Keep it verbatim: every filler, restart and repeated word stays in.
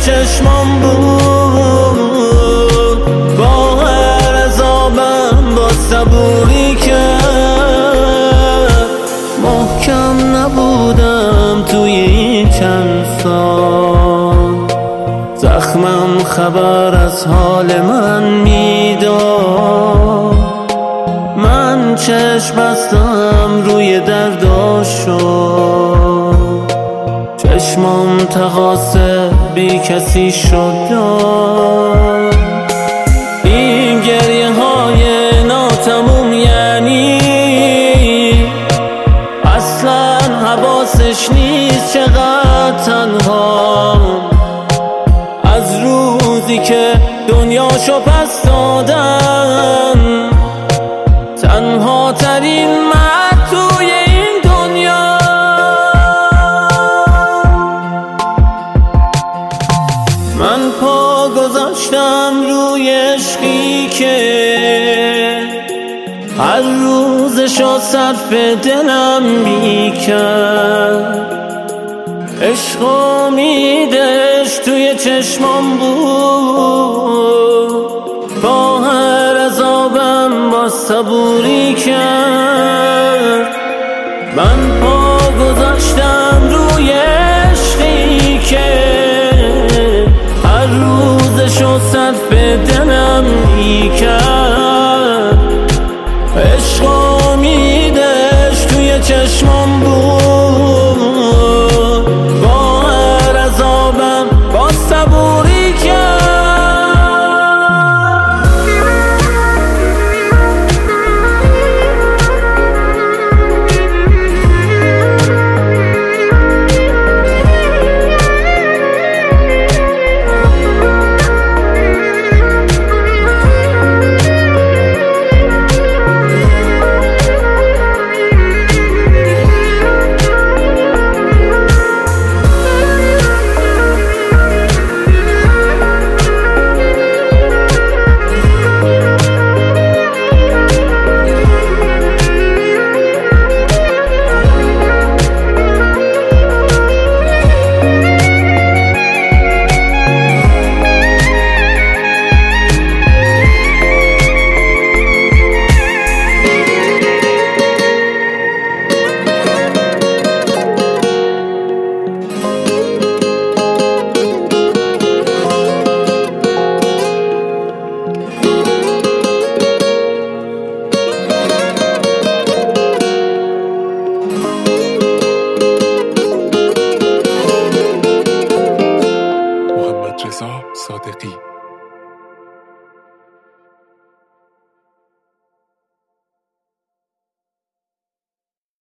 چشمام بود، با هر عذابم با صبوری کرد. محکم نبودم توی این چند سال، زخمم خبر از حال من میداد. من چشم بستم روی درداشو، چشمام تقاصه بی کسی شد. این گریه های ناتموم یعنی اصلا حواسش نیست چقدر تنها. از روزی که دنیاشو پس دادن، تنها ترین مرد توی این دنیا. من پا گذاشتم روی عشقی که هر روزشو صرف دلم میکرد. عشق و امیدش توی چشمام بود، با هر عذابم با صبوری کرد. من پا گذاشتم روی عشقی که هر روزشو صرف دلم میکرد. عشق و امیدش توی چشمام بود، با هر عذابم با صبوری کرد. صادقی